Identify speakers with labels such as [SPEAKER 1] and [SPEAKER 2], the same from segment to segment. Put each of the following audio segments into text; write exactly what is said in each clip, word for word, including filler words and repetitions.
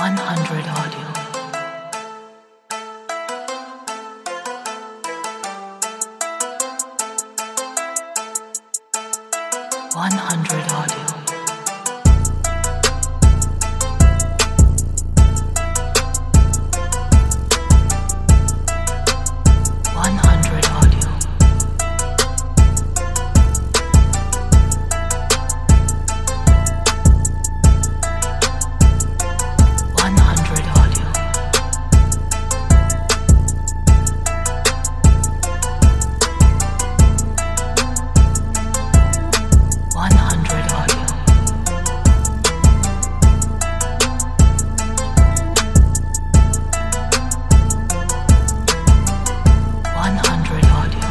[SPEAKER 1] one hundred audio. one hundred audio. one hundred audio. one hundred audio. one hundred audio. one hundred audio.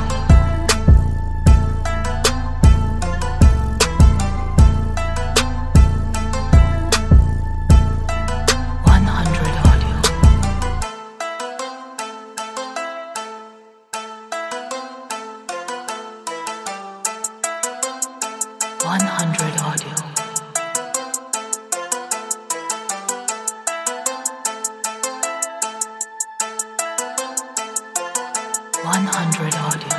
[SPEAKER 1] one hundred audio. one hundred audio. one hundred audio.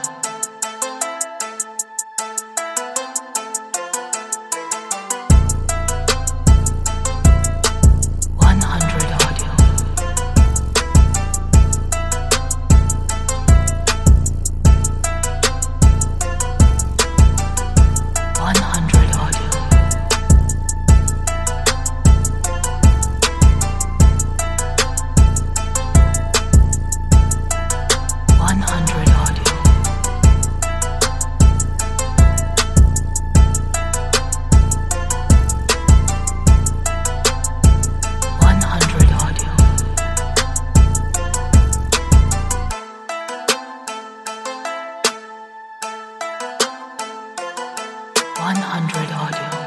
[SPEAKER 1] one hundred audio. one hundred audio. one hundred audio. one hundred audio. one hundred audio.